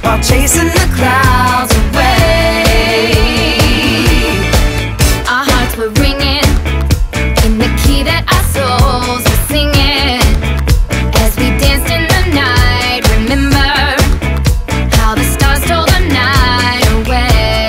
while chasing the clouds away. Our hearts were ringing in the key that our souls were singing as we danced in the night. Remember how the stars stole the night away.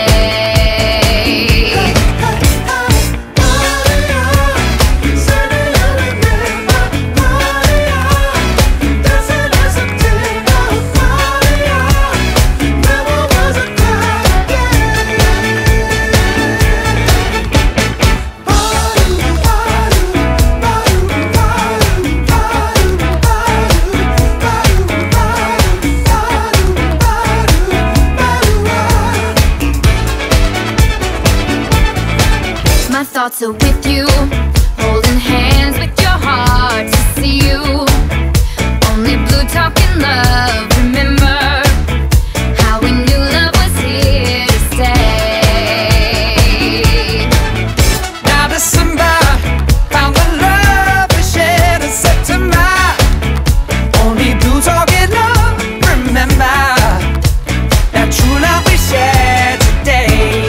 My thoughts are with you, holding hands with your heart to see you. Only blue talking love. Remember how we knew love was here to stay. Now December found the love we shared in September. Only blue talking love. Remember that true love we shared today.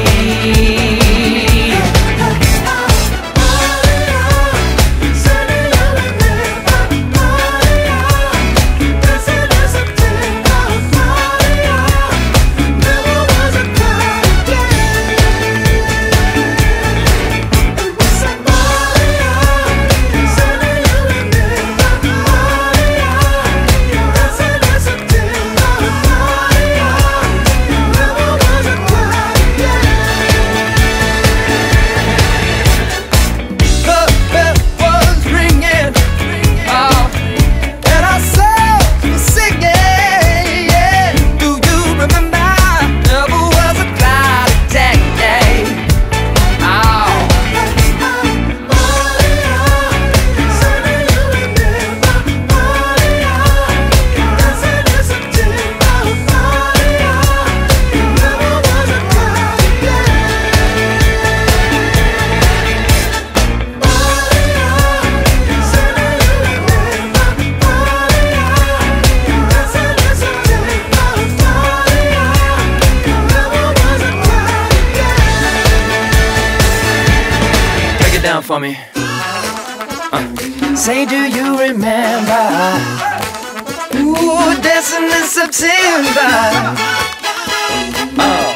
Down for me. Say, do you remember? Ooh, dancing in September. Oh.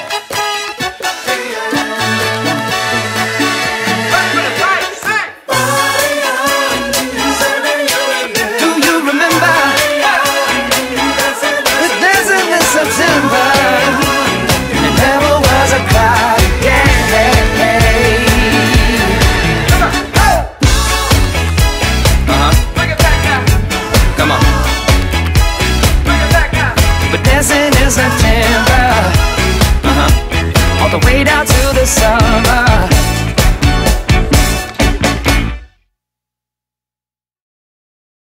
Do you remember? Dancing in September. And never was a cloud again. Dancing in September, all the way down to the summer.